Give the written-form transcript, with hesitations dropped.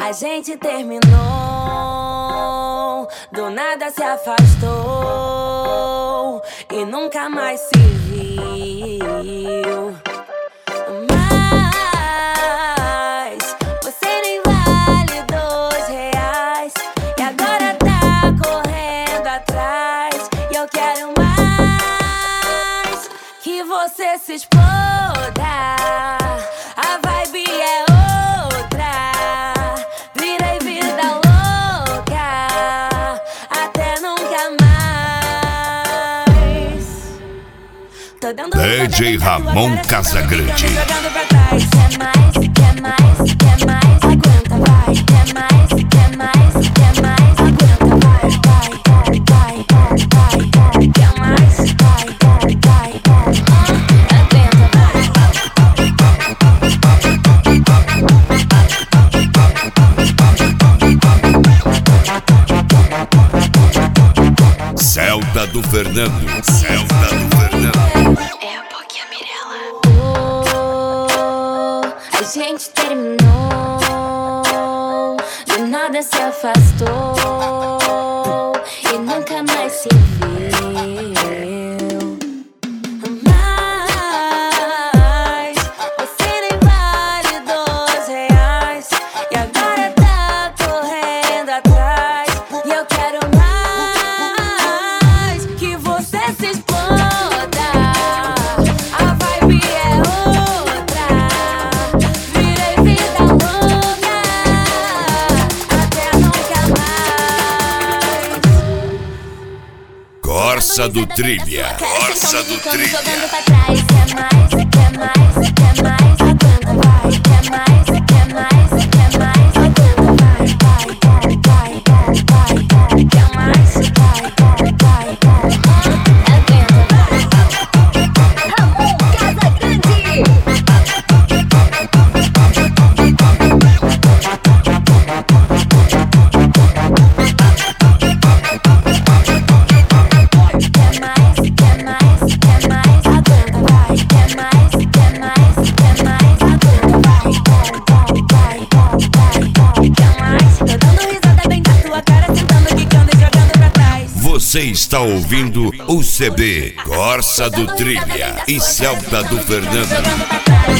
A gente terminou, do nada se afastou e nunca mais se viu. Mas você nem vale R$2 e agora tá correndo atrás. E eu quero mais que você se exploda. A vibe é outra, virei vida louca até nunca mais. Tô dando DJ Ramon Casagrande. Jogando pra trás. Quer mais, quer mais, quer mais, aguenta, vai. Quer mais, quer mais, quer mais, aguenta, vai, vai, vai, vai, vai. Quer mais, vai, vai, vai, aguenta, vai. Celta do Fernando. Celta do Fernando. É a Boquinha Mirella. A gente terminou, do nada se afastou e nunca mais se viu. Mas você nem vale R$2 e agora tá correndo atrás. E eu quero mais que você se exploda. A vibe é outra, virei vida louca até nunca mais. Corsa do Trilha. Corsa do Trilha. Jogando pra trás. Quer mais, quer mais, quer mais, aguenta, vai. Quer mais, quer mais, quer mais, aguenta, vai, vai, vai, vai, vai. Quer mais, vai, vai, vai, aguenta, vai. Ramon Casagrande. Quer mais, quer mais, quer mais, aguenta, vai. Quer mais, quer mais, quer mais, aguenta, vai, vai, vai, vai. Quer mais? Tô dando risada bem da tua cara, sentando, quicando e jogando pra trás. Você está ouvindo o CB Corsa do Trilha e Celta do Fernando. Jogando pra trás.